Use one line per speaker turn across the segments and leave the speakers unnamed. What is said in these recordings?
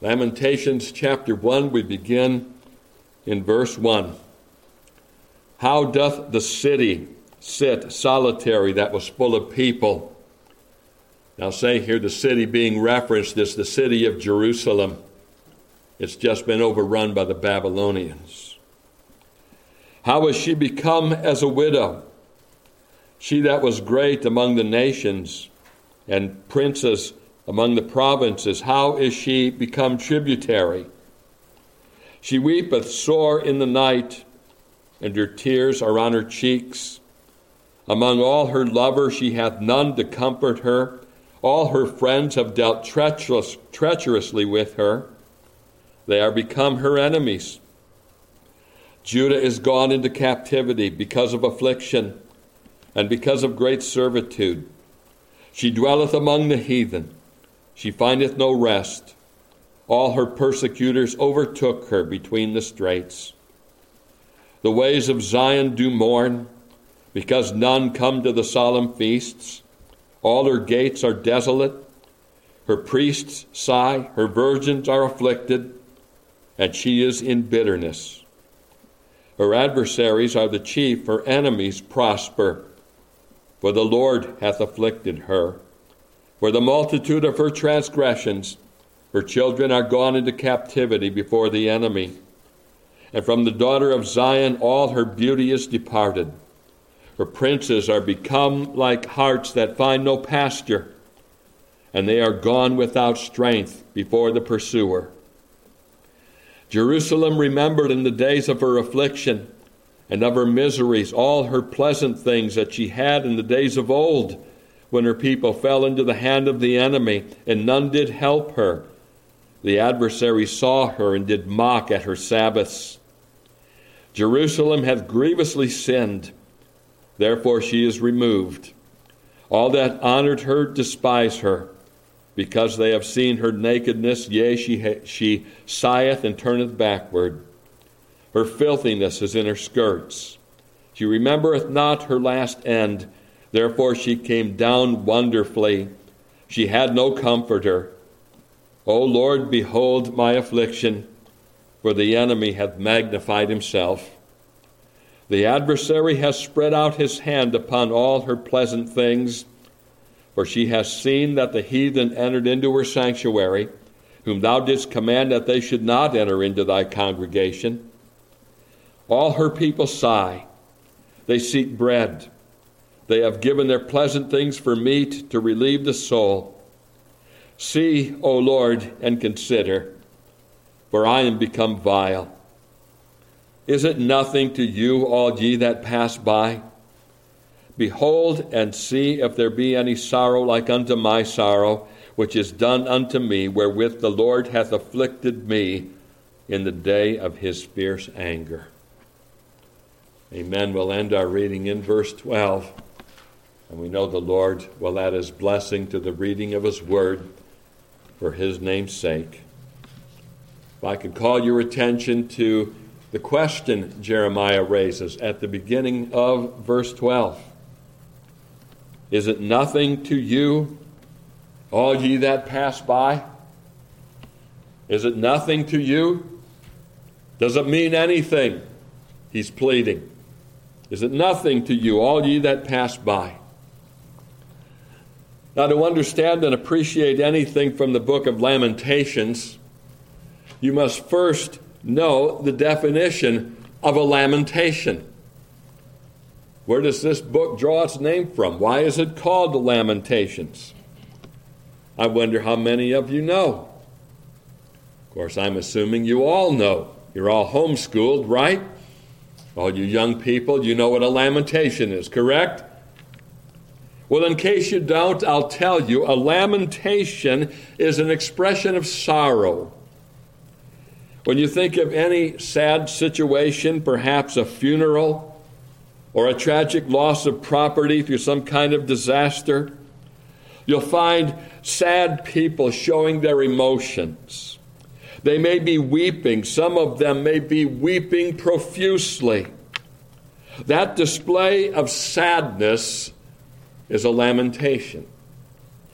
Lamentations chapter 1, we begin in verse 1. How doth the city sit solitary that was full of people? Now say here the city being referenced is the city of Jerusalem. It's just been overrun by the Babylonians. How is she become as a widow? She that was great among the nations and princess among the provinces, how is she become tributary? She weepeth sore in the night, and her tears are on her cheeks. Among all her lovers she hath none to comfort her. All her friends have dealt treacherously with her. They are become her enemies. Judah is gone into captivity because of affliction and because of great servitude. She dwelleth among the heathen. She findeth no rest. All her persecutors overtook her between the straits. The ways of Zion do mourn, because none come to the solemn feasts. All her gates are desolate. Her priests sigh, her virgins are afflicted, and she is in bitterness. Her adversaries are the chief, her enemies prosper, for the Lord hath afflicted her. For the multitude of her transgressions, her children are gone into captivity before the enemy. And from the daughter of Zion all her beauty is departed. Her princes are become like harts that find no pasture, and they are gone without strength before the pursuer. Jerusalem remembered in the days of her affliction and of her miseries all her pleasant things that she had in the days of old, when her people fell into the hand of the enemy, and none did help her. The adversary saw her and did mock at her Sabbaths. Jerusalem hath grievously sinned, therefore she is removed. All that honored her despise her, because they have seen her nakedness. Yea, she sigheth and turneth backward. Her filthiness is in her skirts. She remembereth not her last end, therefore she came down wonderfully. She had no comforter. O Lord, behold my affliction, for the enemy hath magnified himself. The adversary has spread out his hand upon all her pleasant things, for she has seen that the heathen entered into her sanctuary, whom thou didst command that they should not enter into thy congregation. All her people sigh. They seek bread. They have given their pleasant things for meat to relieve the soul. See, O Lord, and consider, for I am become vile. Is it nothing to you, all ye that pass by? Behold and see if there be any sorrow like unto my sorrow, which is done unto me, wherewith the Lord hath afflicted me in the day of his fierce anger. Amen. We'll end our reading in verse 12. And we know the Lord will add his blessing to the reading of his word for his name's sake. If I could call your attention to the question Jeremiah raises at the beginning of verse 12. Is it nothing to you, all ye that pass by? Is it nothing to you? Does it mean anything? He's pleading. Is it nothing to you, all ye that pass by? Now, to understand and appreciate anything from the book of Lamentations, you must first know the definition of a lamentation. Where does this book draw its name from? Why is it called Lamentations? I wonder how many of you know. Of course, I'm assuming you all know. You're all homeschooled, right? All you young people, you know what a lamentation is, correct? Well, in case you don't, I'll tell you, a lamentation is an expression of sorrow. When you think of any sad situation, perhaps a funeral or a tragic loss of property through some kind of disaster, you'll find sad people showing their emotions. They may be weeping. Some of them may be weeping profusely. That display of sadness is a lamentation.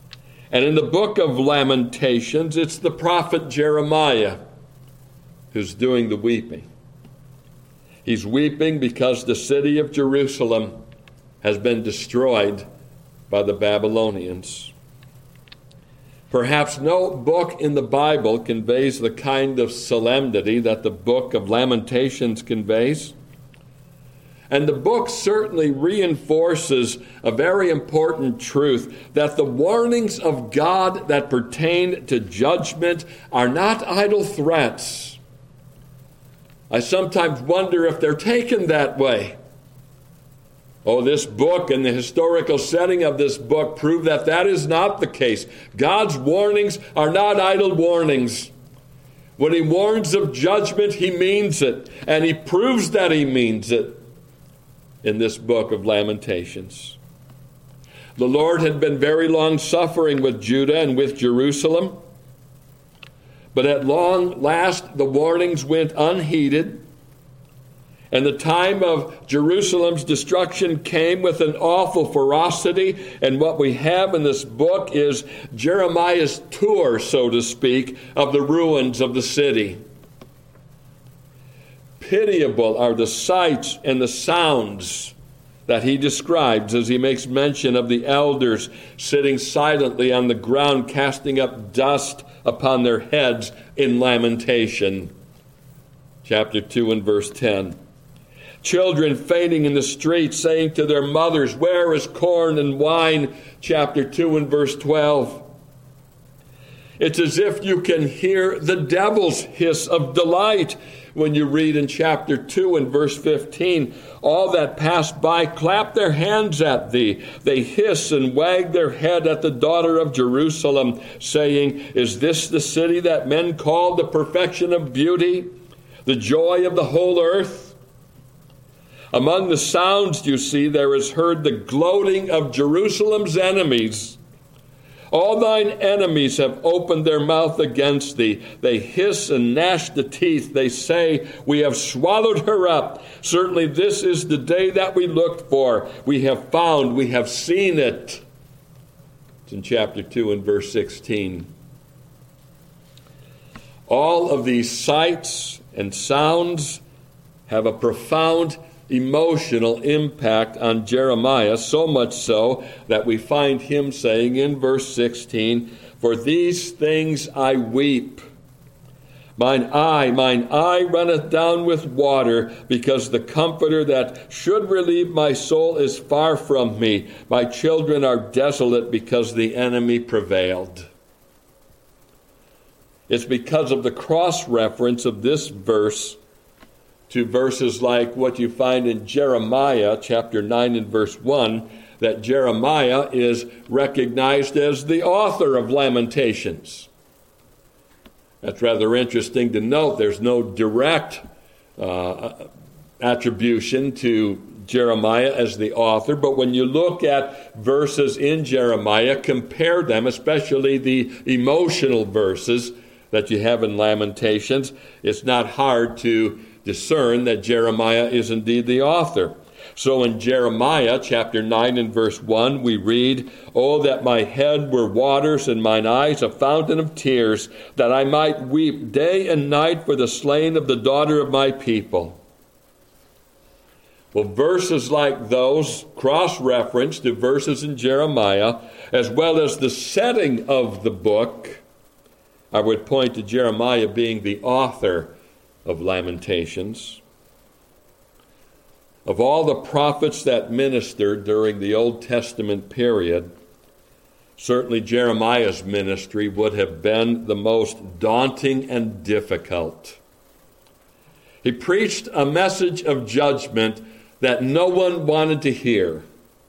And in the book of Lamentations, it's the prophet Jeremiah who's doing the weeping. He's weeping because the city of Jerusalem has been destroyed by the Babylonians. Perhaps no book in the Bible conveys the kind of solemnity that the book of Lamentations conveys. And the book certainly reinforces a very important truth, that the warnings of God that pertain to judgment are not idle threats. I sometimes wonder if they're taken that way. Oh, this book and the historical setting of this book prove that that is not the case. God's warnings are not idle warnings. When he warns of judgment, he means it, and he proves that he means it in this book of Lamentations. The Lord had been very long suffering with Judah and with Jerusalem, but at long last the warnings went unheeded, and the time of Jerusalem's destruction came with an awful ferocity. And what we have in this book is Jeremiah's tour, so to speak, of the ruins of the city. Pitiable are the sights and the sounds that he describes as he makes mention of the elders sitting silently on the ground, casting up dust upon their heads in lamentation. Chapter 2 and verse 10. Children fainting in the streets, saying to their mothers, "Where is corn and wine?" Chapter 2 and verse 12. It's as if you can hear the devil's hiss of delight when you read in chapter 2 and verse 15, "All that pass by clap their hands at thee. They hiss and wag their head at the daughter of Jerusalem, saying, Is this the city that men call the perfection of beauty, the joy of the whole earth?" Among the sounds, you see, there is heard the gloating of Jerusalem's enemies. All thine enemies have opened their mouth against thee. They hiss and gnash the teeth. They say, "We have swallowed her up. Certainly this is the day that we looked for. We have found, we have seen it." It's in chapter 2 and verse 16. All of these sights and sounds have a profound emotional impact on Jeremiah, so much so that we find him saying in verse 16, "For these things I weep. Mine eye runneth down with water, because the comforter that should relieve my soul is far from me. My children are desolate because the enemy prevailed." It's because of the cross-reference of this verse to verses like what you find in Jeremiah chapter 9 and verse 1, that Jeremiah is recognized as the author of Lamentations. That's rather interesting to note. There's no direct attribution to Jeremiah as the author, but when you look at verses in Jeremiah, compare them, especially the emotional verses that you have in Lamentations, it's not hard to discern that Jeremiah is indeed the author. So in Jeremiah chapter 9 and verse 1, we read, "Oh, that my head were waters and mine eyes a fountain of tears, that I might weep day and night for the slain of the daughter of my people." Well, verses like those cross-reference to verses in Jeremiah, as well as the setting of the book, I would point to Jeremiah being the author of Lamentations. Of all the prophets that ministered during the Old Testament period, certainly Jeremiah's ministry would have been the most daunting and difficult. He preached a message of judgment that no one wanted to hear.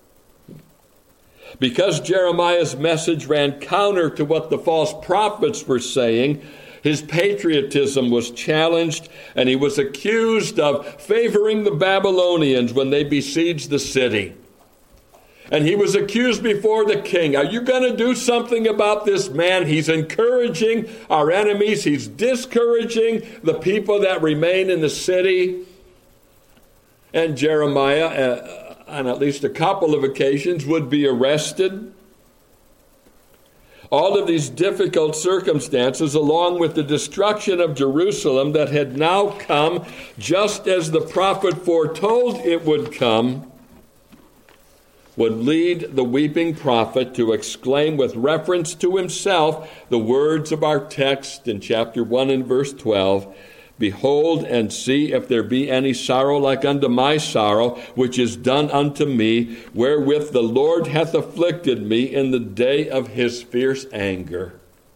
Because Jeremiah's message ran counter to what the false prophets were saying, his patriotism was challenged, and he was accused of favoring the Babylonians when they besieged the city. And he was accused before the king. Are you going to do something about this man? He's encouraging our enemies. He's discouraging the people that remain in the city. And Jeremiah, on at least a couple of occasions, would be arrested. All of these difficult circumstances, along with the destruction of Jerusalem that had now come just as the prophet foretold it would come, would lead the weeping prophet to exclaim with reference to himself the words of our text in chapter 1 and verse 12, "Behold and see if there be any sorrow like unto my sorrow, which is done unto me, wherewith the Lord hath afflicted me in the day of his fierce anger."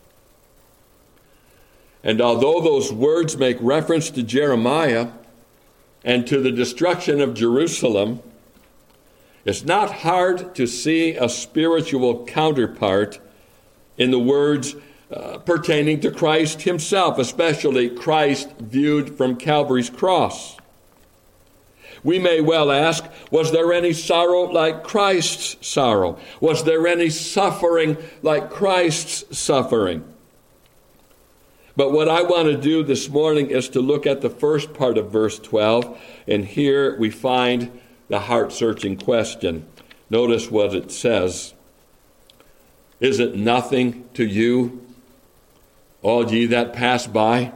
And although those words make reference to Jeremiah and to the destruction of Jerusalem, it's not hard to see a spiritual counterpart in the words pertaining to Christ himself, especially Christ viewed from Calvary's cross. We may well ask, was there any sorrow like Christ's sorrow? Was there any suffering like Christ's suffering? But what I want to do this morning is to look at the first part of verse 12, and here we find the heart-searching question. Notice what it says. "Is it nothing to you, all ye that pass by?"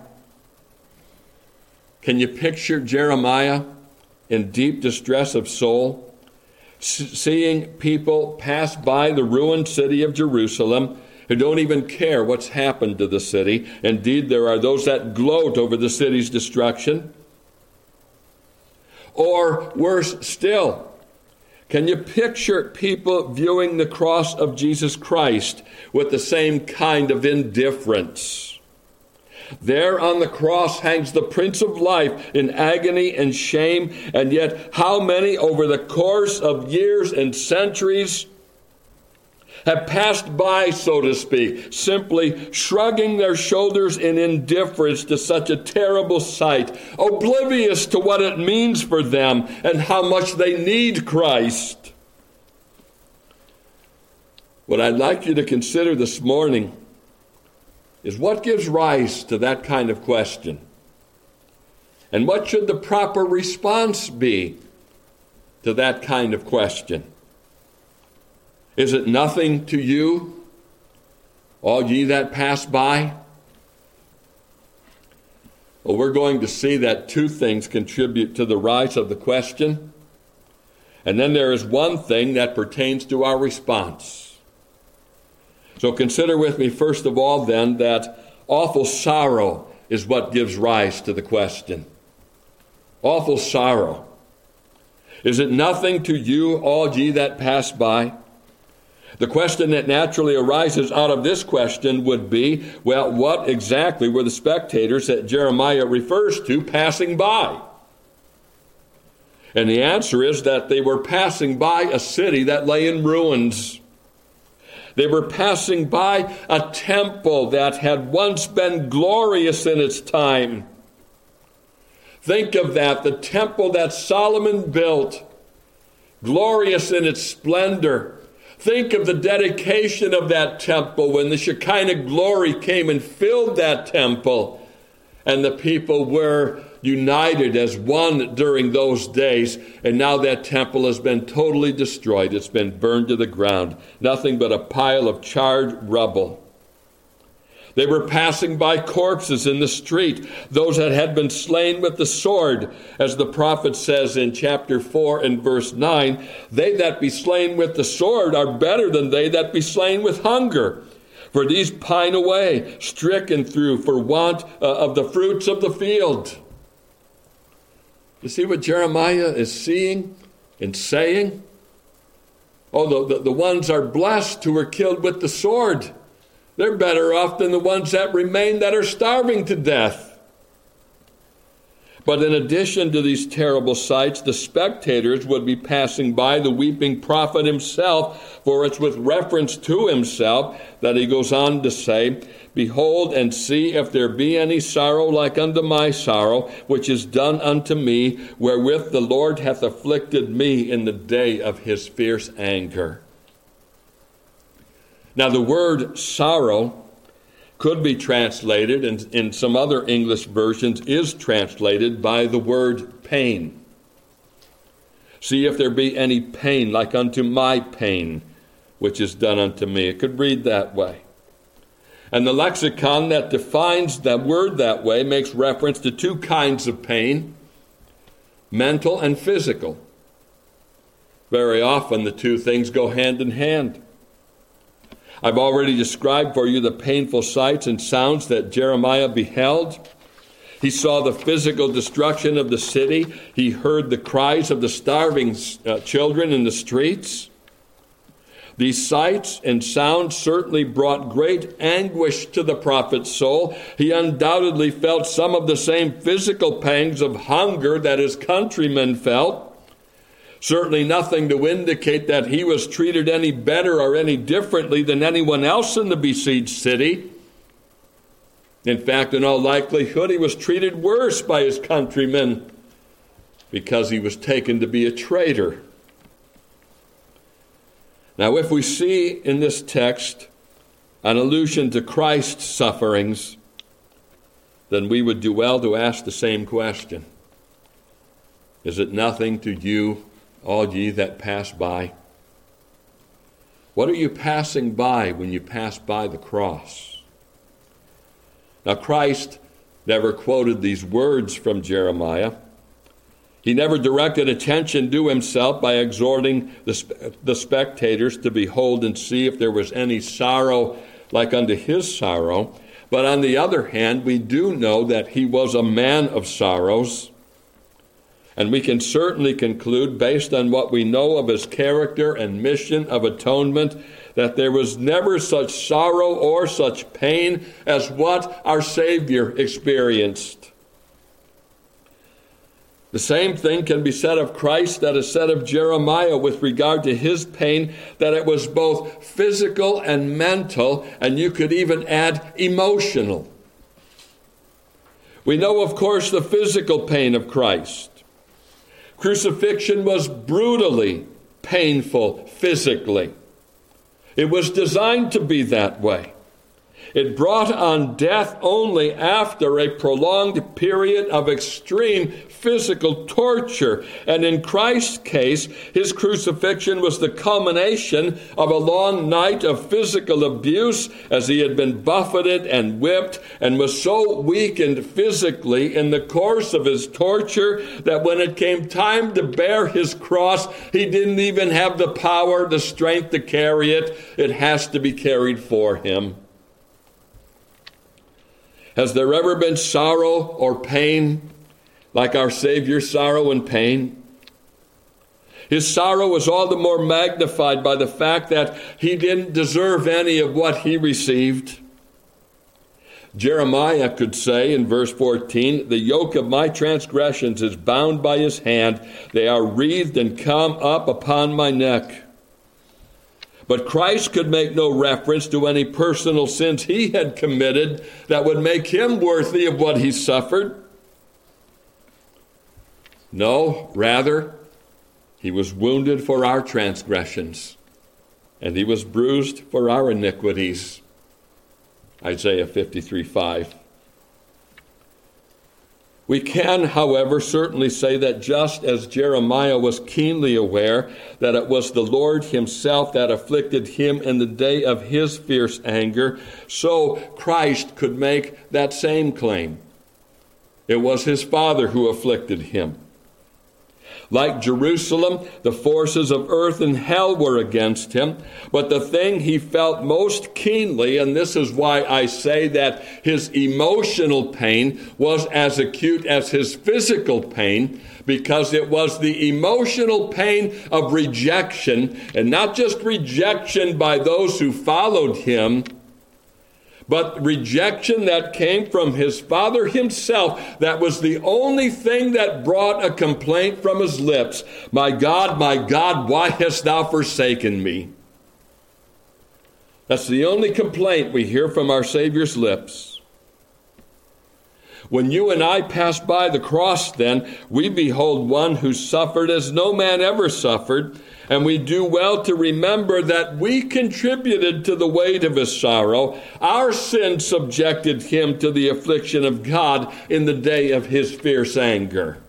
Can you picture Jeremiah in deep distress of soul, seeing people pass by the ruined city of Jerusalem who don't even care what's happened to the city? Indeed, there are those that gloat over the city's destruction. Or worse still, can you picture people viewing the cross of Jesus Christ with the same kind of indifference? There on the cross hangs the Prince of Life in agony and shame, and yet how many over the course of years and centuries have passed by, so to speak, simply shrugging their shoulders in indifference to such a terrible sight, oblivious to what it means for them and how much they need Christ. What I'd like you to consider this morning is what gives rise to that kind of question, and what should the proper response be to that kind of question. Is it nothing to you, all ye that pass by? Well, we're going to see that two things contribute to the rise of the question. And then there is one thing that pertains to our response. So consider with me, first of all, then, that awful sorrow is what gives rise to the question. Awful sorrow. Is it nothing to you, all ye that pass by? The question that naturally arises out of this question would be, well, what exactly were the spectators that Jeremiah refers to passing by? And the answer is that they were passing by a city that lay in ruins. They were passing by a temple that had once been glorious in its time. Think of that, the temple that Solomon built, glorious in its splendor. Think of the dedication of that temple when the Shekinah glory came and filled that temple, and the people were united as one during those days, and now that temple has been totally destroyed. It's been burned to the ground. Nothing but a pile of charred rubble. They were passing by corpses in the street, those that had been slain with the sword. As the prophet says in chapter 4 and verse 9, "They that be slain with the sword are better than they that be slain with hunger. For these pine away, stricken through for want of the fruits of the field." You see what Jeremiah is seeing and saying? Oh, the ones are blessed who were killed with the sword. They're better off than the ones that remain that are starving to death. But in addition to these terrible sights, the spectators would be passing by the weeping prophet himself, for it's with reference to himself that he goes on to say, "Behold and see if there be any sorrow like unto my sorrow, which is done unto me, wherewith the Lord hath afflicted me in the day of his fierce anger." Now, the word sorrow could be translated, and in some other English versions is translated by the word pain. "See if there be any pain like unto my pain, which is done unto me." It could read that way. And the lexicon that defines that word that way makes reference to two kinds of pain, mental and physical. Very often the two things go hand in hand. I've already described for you the painful sights and sounds that Jeremiah beheld. He saw the physical destruction of the city. He heard the cries of the starving children in the streets. These sights and sounds certainly brought great anguish to the prophet's soul. He undoubtedly felt some of the same physical pangs of hunger that his countrymen felt. Certainly nothing to indicate that he was treated any better or any differently than anyone else in the besieged city. In fact, in all likelihood, he was treated worse by his countrymen because he was taken to be a traitor. Now, if we see in this text an allusion to Christ's sufferings, then we would do well to ask the same question. Is it nothing to you, all ye that pass by? What are you passing by when you pass by the cross? Now, Christ never quoted these words from Jeremiah. He never directed attention to himself by exhorting the spectators to behold and see if there was any sorrow like unto his sorrow. But on the other hand, we do know that he was a man of sorrows. And we can certainly conclude, based on what we know of his character and mission of atonement, that there was never such sorrow or such pain as what our Savior experienced. The same thing can be said of Christ that is said of Jeremiah with regard to his pain, that it was both physical and mental, and you could even add emotional. We know, of course, the physical pain of Christ. Crucifixion was brutally painful physically. It was designed to be that way. It brought on death only after a prolonged period of extreme physical torture. And in Christ's case, his crucifixion was the culmination of a long night of physical abuse, as he had been buffeted and whipped and was so weakened physically in the course of his torture that when it came time to bear his cross, he didn't even have the power, the strength to carry it. It has to be carried for him. Has there ever been sorrow or pain like our Savior's sorrow and pain? His sorrow was all the more magnified by the fact that he didn't deserve any of what he received. Jeremiah could say in verse 14, "The yoke of my transgressions is bound by his hand. They are wreathed and come up upon my neck." But Christ could make no reference to any personal sins he had committed that would make him worthy of what he suffered. No, rather, he was wounded for our transgressions, and he was bruised for our iniquities. Isaiah 53:5. We can, however, certainly say that just as Jeremiah was keenly aware that it was the Lord himself that afflicted him in the day of his fierce anger, so Christ could make that same claim. It was his Father who afflicted him. Like Jerusalem, the forces of earth and hell were against him. But the thing he felt most keenly, and this is why I say that his emotional pain was as acute as his physical pain, because it was the emotional pain of rejection, and not just rejection by those who followed him, but rejection that came from his Father himself. That was the only thing that brought a complaint from his lips. My God, why hast thou forsaken me?" That's the only complaint we hear from our Savior's lips. When you and I pass by the cross, then, we behold one who suffered as no man ever suffered, and we do well to remember that we contributed to the weight of his sorrow. Our sin subjected him to the affliction of God in the day of his fierce anger.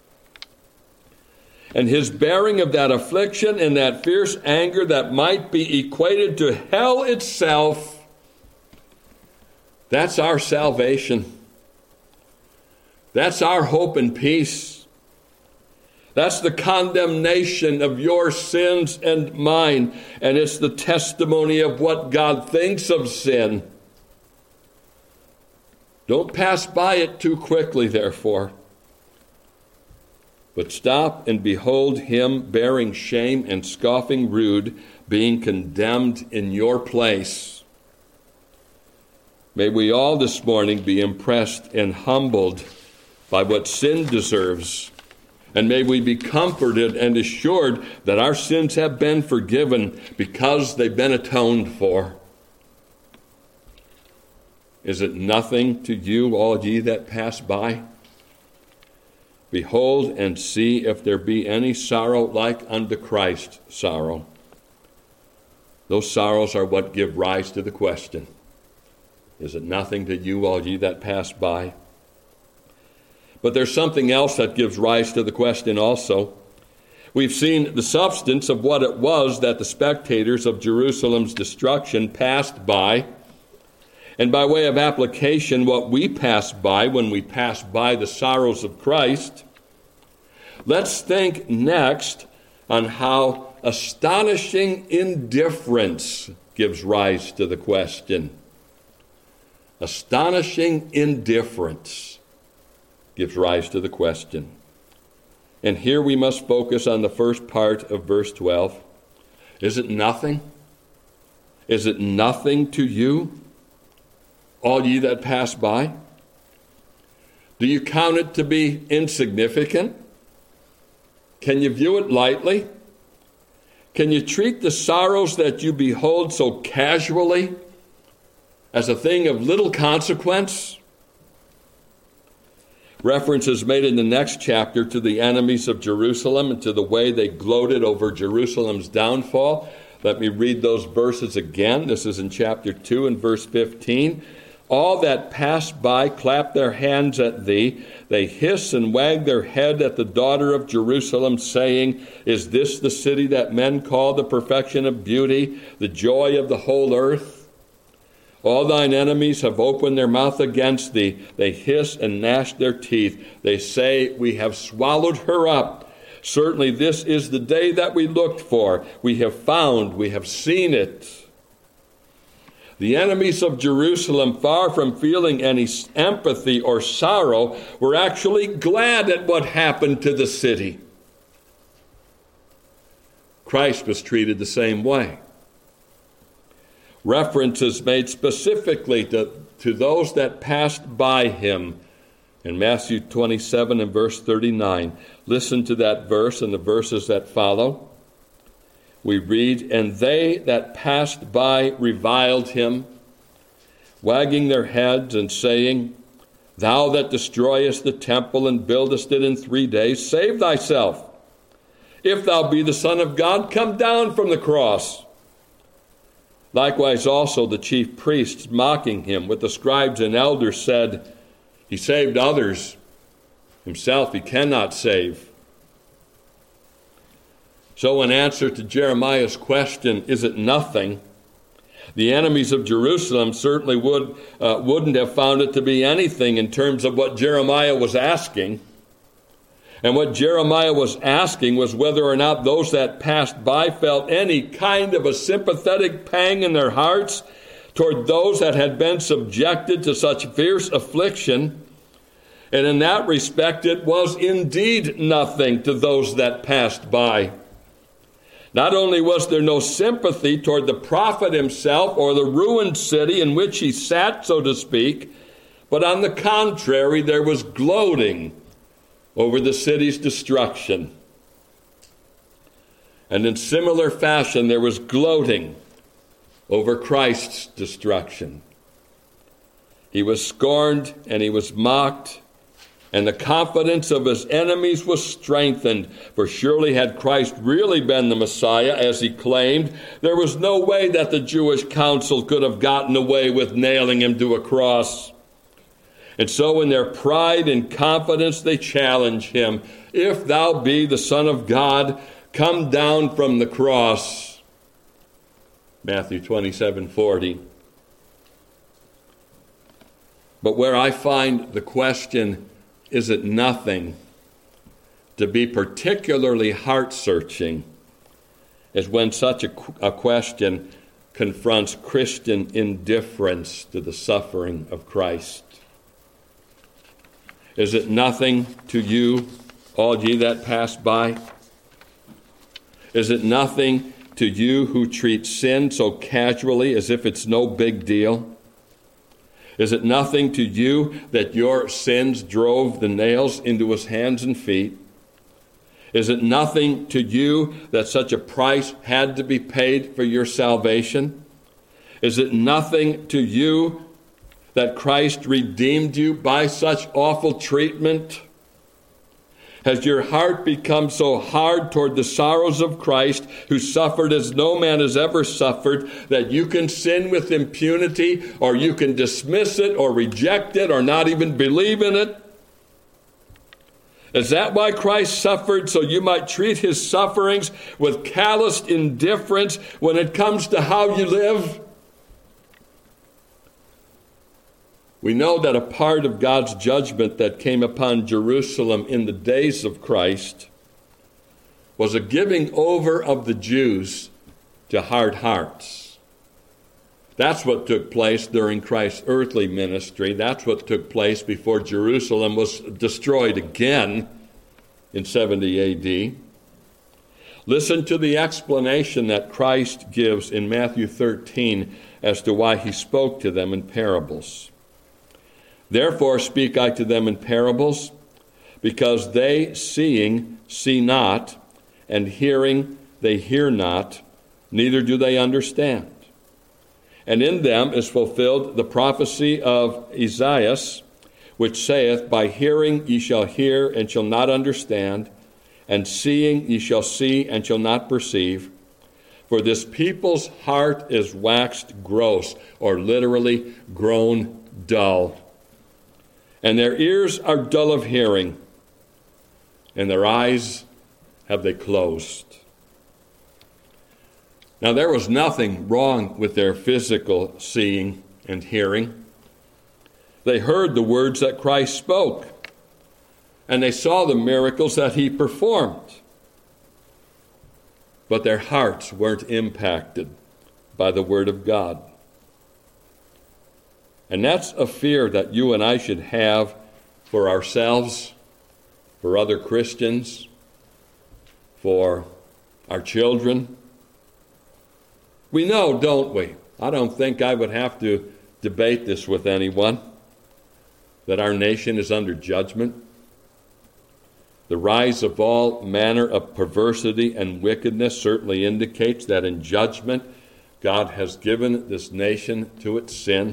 And his bearing of that affliction and that fierce anger that might be equated to hell itself That's our salvation. That's our hope and peace. That's the condemnation of your sins and mine. And it's the testimony of what God thinks of sin. Don't pass by it too quickly, therefore. But stop and behold him bearing shame and scoffing rude, being condemned in your place. May we all this morning be impressed and humbled by what sin deserves. And may we be comforted and assured that our sins have been forgiven because they've been atoned for. Is it nothing to you, all ye that pass by? Behold and see if there be any sorrow like unto Christ's sorrow. Those sorrows are what give rise to the question, is it nothing to you, all ye that pass by? But there's something else that gives rise to the question also. We've seen the substance of what it was that the spectators of Jerusalem's destruction passed by. And by way of application, what we pass by when we pass by the sorrows of Christ, let's think next on how astonishing indifference gives rise to the question. Astonishing indifference gives rise to the question. And here we must focus on the first part of verse 12. Is it nothing? Is it nothing to you, all ye that pass by? Do you count it to be insignificant? Can you view it lightly? Can you treat the sorrows that you behold so casually as a thing of little consequence? Reference is made in the next chapter to the enemies of Jerusalem and to the way they gloated over Jerusalem's downfall. Let me read those verses again. This is in chapter 2 and verse 15. All that pass by clap their hands at thee. They hiss and wag their head at the daughter of Jerusalem, saying, Is this the city that men call the perfection of beauty, the joy of the whole earth? All thine enemies have opened their mouth against thee. They hiss and gnash their teeth. They say, We have swallowed her up. Certainly this is the day that we looked for. We have found, we have seen it. The enemies of Jerusalem, far from feeling any empathy or sorrow, were actually glad at what happened to the city. Christ was treated the same way. Reference is made specifically to those that passed by him in Matthew 27 and verse 39. Listen to that verse and the verses that follow. We read, And they that passed by reviled him, wagging their heads and saying, Thou that destroyest the temple and buildest it in 3 days, save thyself. If thou be the Son of God, come down from the cross. Likewise also the chief priests, mocking him with the scribes and elders, said, He saved others. Himself he cannot save. So in answer to Jeremiah's question, is it nothing? The enemies of Jerusalem certainly wouldn't have found it to be anything in terms of what Jeremiah was asking. And what Jeremiah was asking was whether or not those that passed by felt any kind of a sympathetic pang in their hearts toward those that had been subjected to such fierce affliction. And in that respect, it was indeed nothing to those that passed by. Not only was there no sympathy toward the prophet himself or the ruined city in which he sat, so to speak, but on the contrary, there was gloating over the city's destruction. And in similar fashion, there was gloating over Christ's destruction. He was scorned and he was mocked, and the confidence of his enemies was strengthened. For surely had Christ really been the Messiah, as he claimed, there was no way that the Jewish council could have gotten away with nailing him to a cross. And so in their pride and confidence, they challenge him. If thou be the Son of God, come down from the cross. Matthew 27:40. But where I find the question, is it nothing, to be particularly heart-searching is when such a question confronts Christian indifference to the suffering of Christ. Is it nothing to you, all ye that pass by? Is it nothing to you who treat sin so casually as if it's no big deal? Is it nothing to you that your sins drove the nails into his hands and feet? Is it nothing to you that such a price had to be paid for your salvation? Is it nothing to you that Christ redeemed you by such awful treatment? Has your heart become so hard toward the sorrows of Christ, who suffered as no man has ever suffered, that you can sin with impunity, or you can dismiss it, or reject it, or not even believe in it? Is that why Christ suffered, so you might treat his sufferings with calloused indifference when it comes to how you live? We know that a part of God's judgment that came upon Jerusalem in the days of Christ was a giving over of the Jews to hard hearts. That's what took place during Christ's earthly ministry. That's what took place before Jerusalem was destroyed again in 70 A.D. Listen to the explanation that Christ gives in Matthew 13 as to why he spoke to them in parables. Therefore speak I to them in parables, because they seeing see not, and hearing they hear not, neither do they understand. And in them is fulfilled the prophecy of Esaias, which saith, By hearing ye shall hear, and shall not understand, and seeing ye shall see, and shall not perceive. For this people's heart is waxed gross, or literally grown dull. And their ears are dull of hearing, and their eyes have they closed. Now there was nothing wrong with their physical seeing and hearing. They heard the words that Christ spoke, and they saw the miracles that he performed. But their hearts weren't impacted by the word of God. And that's a fear that you and I should have for ourselves, for other Christians, for our children. We know, don't we? I don't think I would have to debate this with anyone, that our nation is under judgment. The rise of all manner of perversity and wickedness certainly indicates that in judgment, God has given this nation to its sin.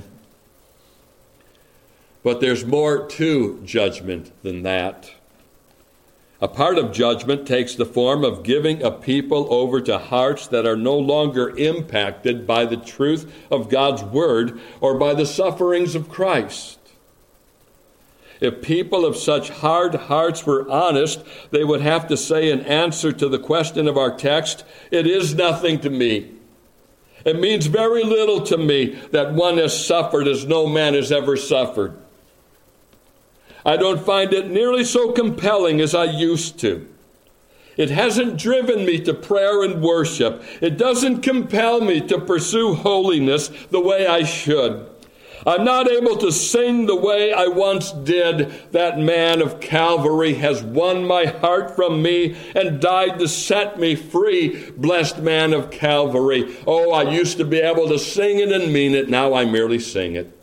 But there's more to judgment than that. A part of judgment takes the form of giving a people over to hearts that are no longer impacted by the truth of God's word or by the sufferings of Christ. If people of such hard hearts were honest, they would have to say in answer to the question of our text, it is nothing to me. It means very little to me that one has suffered as no man has ever suffered. I don't find it nearly so compelling as I used to. It hasn't driven me to prayer and worship. It doesn't compel me to pursue holiness the way I should. I'm not able to sing the way I once did. That man of Calvary has won my heart from me and died to set me free. Blessed man of Calvary. Oh, I used to be able to sing it and mean it. Now I merely sing it.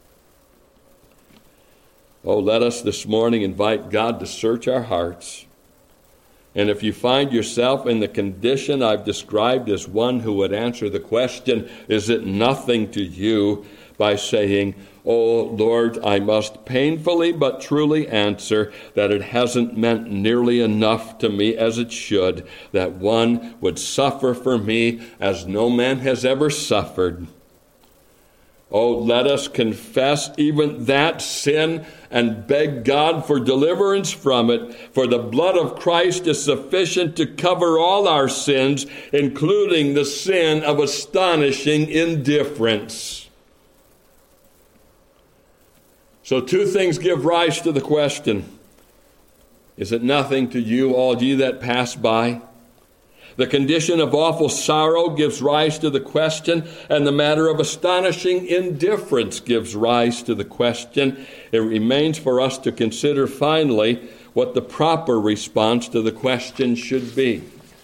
Oh, let us this morning invite God to search our hearts. And if you find yourself in the condition I've described as one who would answer the question, is it nothing to you, by saying, oh, Lord, I must painfully but truly answer that it hasn't meant nearly enough to me as it should, that one would suffer for me as no man has ever suffered. Oh, let us confess even that sin and beg God for deliverance from it, for the blood of Christ is sufficient to cover all our sins, including the sin of astonishing indifference. So two things give rise to the question. Is it nothing to you, all ye that pass by? The condition of awful sorrow gives rise to the question, and the matter of astonishing indifference gives rise to the question. It remains for us to consider finally what the proper response to the question should be.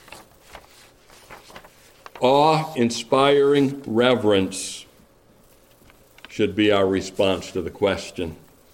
Awe-inspiring reverence should be our response to the question.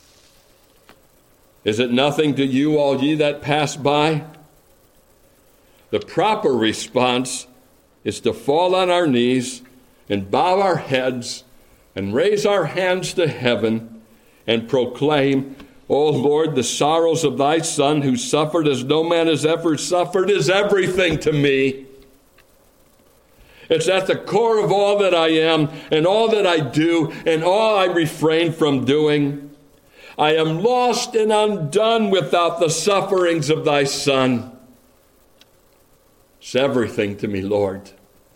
Is it nothing to you, all ye that pass by? The proper response is to fall on our knees and bow our heads and raise our hands to heaven and proclaim, O Lord, the sorrows of thy Son, who suffered as no man has ever suffered, is everything to me. It's at the core of all that I am and all that I do and all I refrain from doing. I am lost and undone without the sufferings of thy Son. It's everything to me, Lord.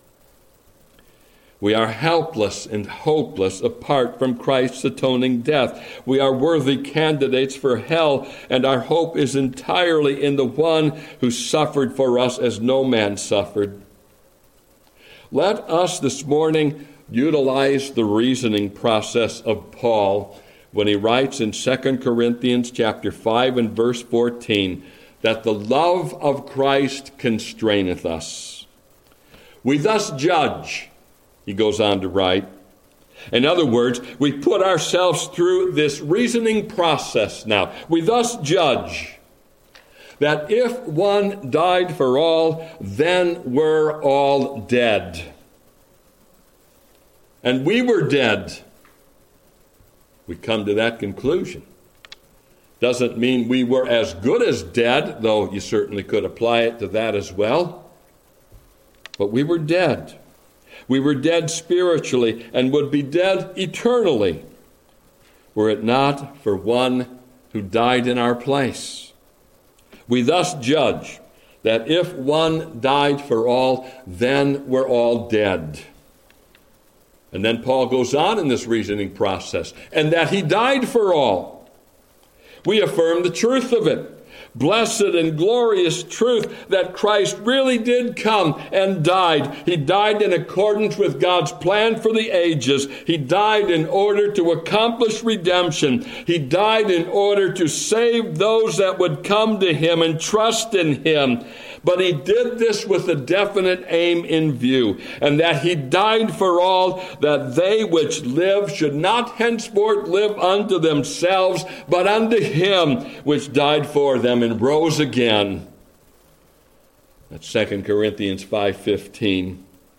We are helpless and hopeless apart from Christ's atoning death. We are worthy candidates for hell, and our hope is entirely in the one who suffered for us as no man suffered. Let us this morning utilize the reasoning process of Paul when he writes in 2 Corinthians chapter 5 and verse 14, that the love of Christ constraineth us. We thus judge, he goes on to write. In other words, we put ourselves through this reasoning process now. We thus judge that if one died for all, then we're all dead. And we were dead. We come to that conclusion. Doesn't mean we were as good as dead, though you certainly could apply it to that as well. But we were dead. We were dead spiritually and would be dead eternally were it not for one who died in our place. We thus judge that if one died for all, then we're all dead. And then Paul goes on in this reasoning process, and that he died for all. We affirm the truth of it. Blessed and glorious truth that Christ really did come and died. He died in accordance with God's plan for the ages. He died in order to accomplish redemption. He died in order to save those that would come to him and trust in him. But he did this with a definite aim in view, and that he died for all, that they which live should not henceforth live unto themselves, but unto him which died for them and rose again. That's 2 Corinthians 5:15.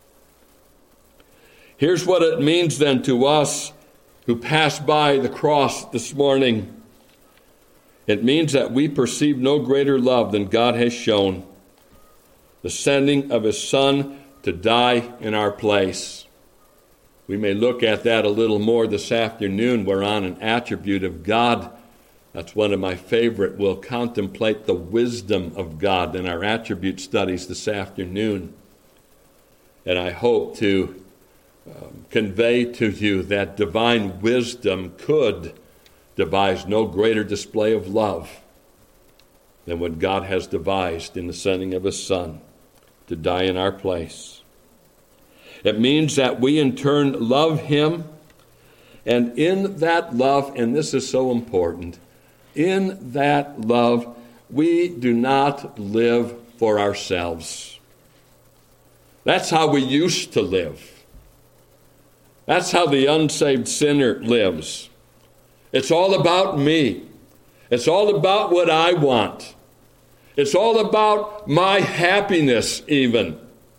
Here's what it means then to us who pass by the cross this morning. It means that we perceive no greater love than God has shown, the sending of his Son to die in our place. We may look at that a little more this afternoon. We're on an attribute of God. That's one of my favorite. We'll contemplate the wisdom of God in our attribute studies this afternoon. And I hope to convey to you that divine wisdom could devise no greater display of love than what God has devised in the sending of his Son to die in our place. It means that we in turn love him, and in that love, and this is so important, in that love we do not live for ourselves. That's how we used to live. That's how the unsaved sinner lives. It's all about me. It's all about what I want. It's all about my happiness even.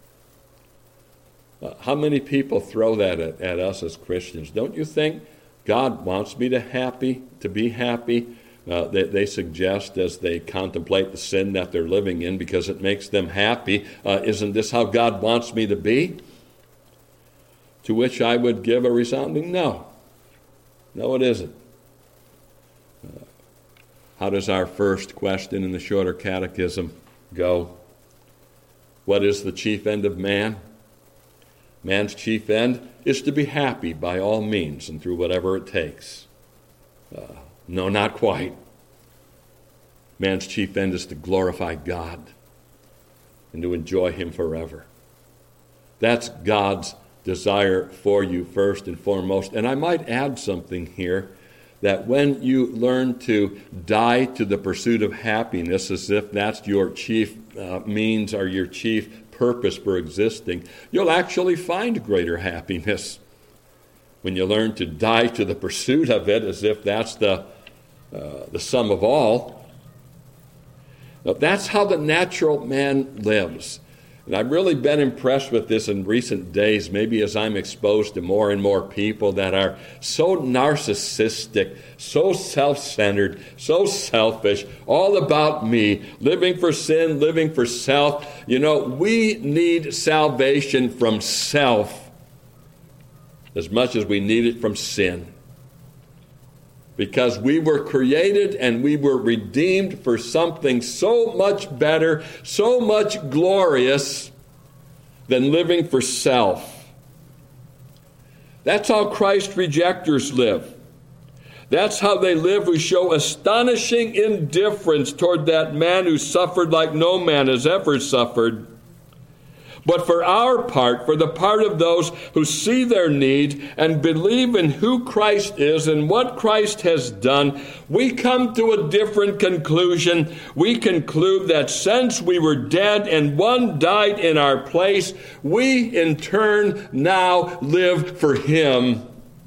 How many people throw that at us as Christians? Don't you think God wants me to be happy? They suggest as they contemplate the sin that they're living in because it makes them happy. Isn't this how God wants me to be? To which I would give a resounding no. No, it isn't. How does our first question in the shorter catechism go? What is the chief end of man? Man's chief end is to be happy by all means and through whatever it takes. No, not quite. Man's chief end is to glorify God and to enjoy him forever. That's God's desire for you first and foremost. And I might add something here, that when you learn to die to the pursuit of happiness, as if that's your chief means or your chief purpose for existing, you'll actually find greater happiness. When you learn to die to the pursuit of it, as if that's the sum of all. Now, that's how the natural man lives. And I've really been impressed with this in recent days, maybe as I'm exposed to more and more people that are so narcissistic, so self-centered, so selfish, all about me, living for sin, living for self. You know, we need salvation from self as much as we need it from sin. Because we were created and we were redeemed for something so much better, so much glorious than living for self. That's how Christ rejectors live. That's how they live who show astonishing indifference toward that man who suffered like no man has ever suffered. But for our part, for the part of those who see their need and believe in who Christ is and what Christ has done, we come to a different conclusion. We conclude that since we were dead and one died in our place, we in turn now live for him.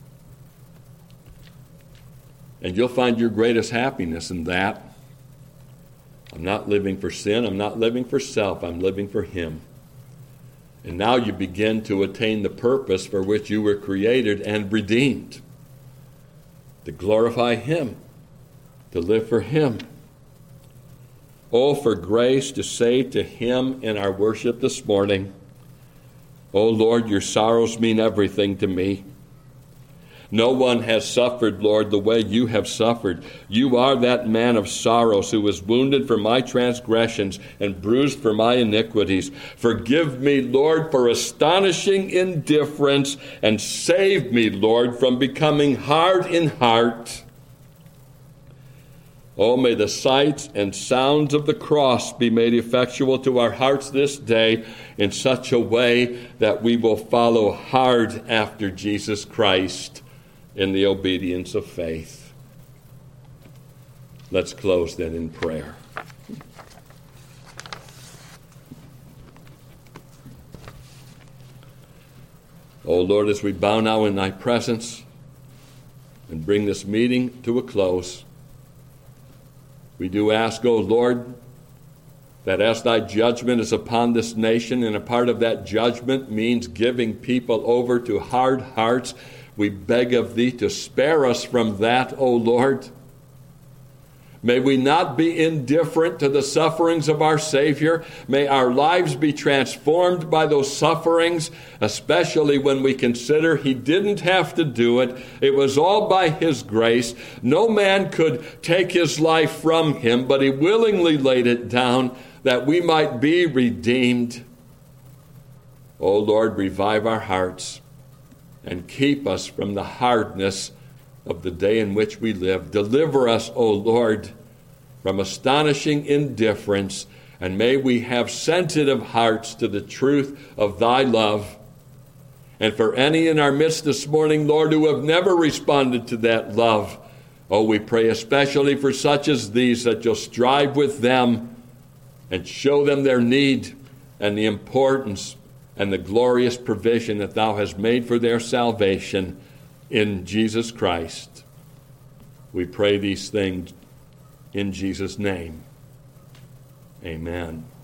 And you'll find your greatest happiness in that. I'm not living for sin. I'm not living for self. I'm living for him. And now you begin to attain the purpose for which you were created and redeemed. To glorify him. To live for him. Oh, for grace to say to him in our worship this morning, oh Lord, your sorrows mean everything to me. No one has suffered, Lord, the way you have suffered. You are that man of sorrows who was wounded for my transgressions and bruised for my iniquities. Forgive me, Lord, for astonishing indifference, and save me, Lord, from becoming hard in heart. Oh, may the sights and sounds of the cross be made effectual to our hearts this day in such a way that we will follow hard after Jesus Christ in the obedience of faith. Let's close then in prayer. Oh Lord, as we bow now in thy presence and bring this meeting to a close, we do ask, O Lord, that as thy judgment is upon this nation, and a part of that judgment means giving people over to hard hearts, we beg of thee to spare us from that, O Lord. May we not be indifferent to the sufferings of our Savior. May our lives be transformed by those sufferings, especially when we consider he didn't have to do it. It was all by his grace. No man could take his life from him, but he willingly laid it down that we might be redeemed. O Lord, revive our hearts and keep us from the hardness of the day in which we live. Deliver us, O Lord, from astonishing indifference, and may we have sensitive hearts to the truth of thy love. And for any in our midst this morning, Lord, who have never responded to that love, oh, we pray especially for such as these, that you'll strive with them and show them their need and the importance and the glorious provision that thou hast made for their salvation in Jesus Christ. We pray these things in Jesus' name. Amen.